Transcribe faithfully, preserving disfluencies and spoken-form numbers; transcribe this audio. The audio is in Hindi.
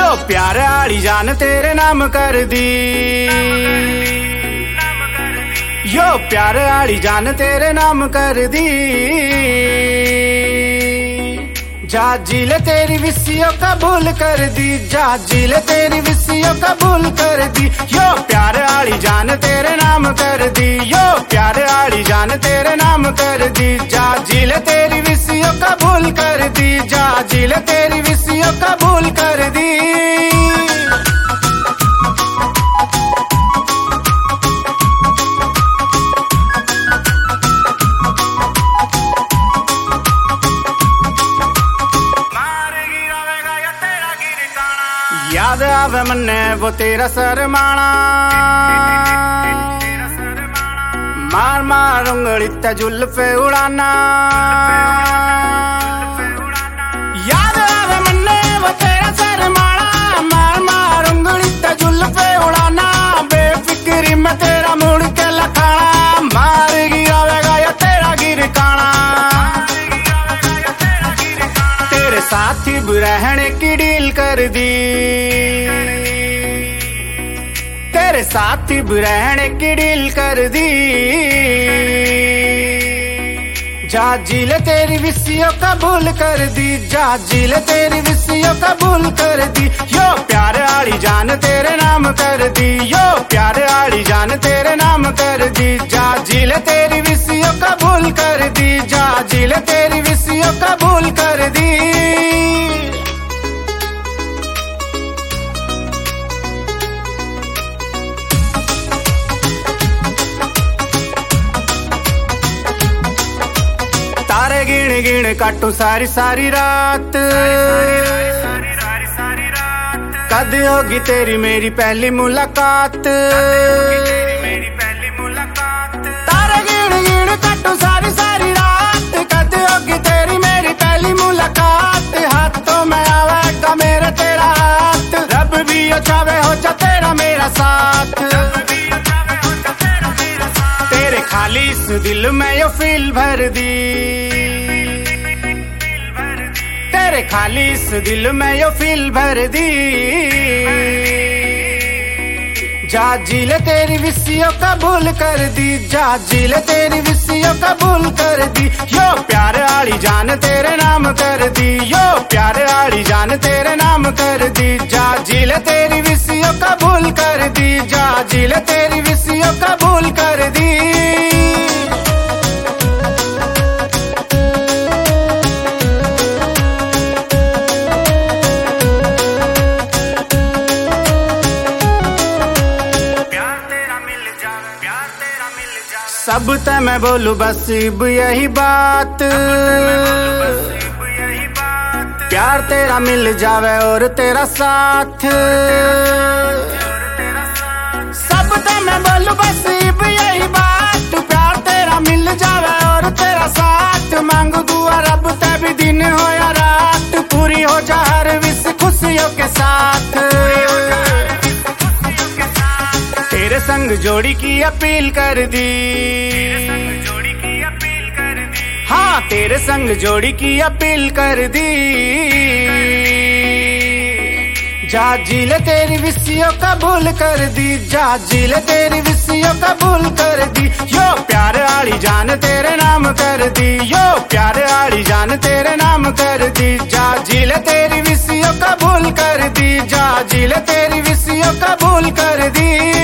प्यार आली जान तेरे नाम कर दी, यो प्यार आली जान तेरे नाम कर दी। जा जिले तेरी विसियों कबूल कर दी, जा जिले तेरी विसियों कबूल कर दी। यो प्यार आली जान तेरे नाम कर दी, यो प्यार आली जान तेरे नाम कर दी। जा जिले तेरी विसियों कबूल कर दी, जा जिले तेरी विसियों कबूल कर दी। याद आवे मन्ने वो तेरा सरमाना, मार मार उंगली ते जुल्फे उड़ाना। याद आवे मन्ने वो तेरा सरमाना, मार मार उंगली ते जुल्फे उड़ाना। बेफिक्री में तेरा मुड़ के लखाना, मार गिरावेगा या तेरा गिर काना। तेरे साथी रहने की डील कर दी, तेरे साथी रहने की डील कर दी। जा जिले तेरी विसियों कबूल कर दी, जा जिले तेरी विसियों कबूल कर दी। यो प्यार आली जान तेरे नाम कर दी, यो प्यार आली जान तेरे नाम कर दी। जा जिले तेरी विसियों कबूल कर दी, जा जिले तेरी विसियों कबूल कर दी। तारे गिण गिण काटू सारी सारी रात, कद होगी तेरी मेरी पहली मुलाकात। तारे गिण गिण काटू सारी सारी रात, कद होगी तेरी मेरी पहली मुलाकात। हाथों में आवेगा मेरे तेरा हाथ, रब भी चाहे हो जा तेरा मेरा साथ। तेरे खाली इस दिल में यो फील भर दी, तेरे खाली इस दिल में यो फील भर दी। जा जिले तेरी विसियों कबूल कर दी, जा जिले तेरी विसियों कबूल कर दी। यो प्यार आली जान तेरे नाम कर दी, यो प्यार आली जान तेरे नाम कर दी। जा जिले तेरी विसियों कबूल कर दी, जा जिले तेरी विसियों कबूल कर दी। सब ते मैं बोलू बस इब यही बात, प्यार तेरा मिल जावे और तेरा साथ। सब ते मैं बोलू बस इब यही बात, प्यार तेरा मिल जावे और तेरा साथ। मांगू दुआ रब ते भी दिन हो या रात, पूरी हो जा हर विश खुशियों के साथ। तेरे संग जोड़ी की अपील कर दी, हाँ तेरे संग जोड़ी की अपील कर दी। जा जिले तेरी विसियों कबूल कर दी, जा जिले तेरी विसियों कबूल कर दी। यो प्यार आली जान तेरे नाम कर दी, यो प्यार आली जान तेरे नाम कर दी। जा जिले तेरी विसियों कबूल कर दी, जा जिले तेरी विसियों कबूल कर दी।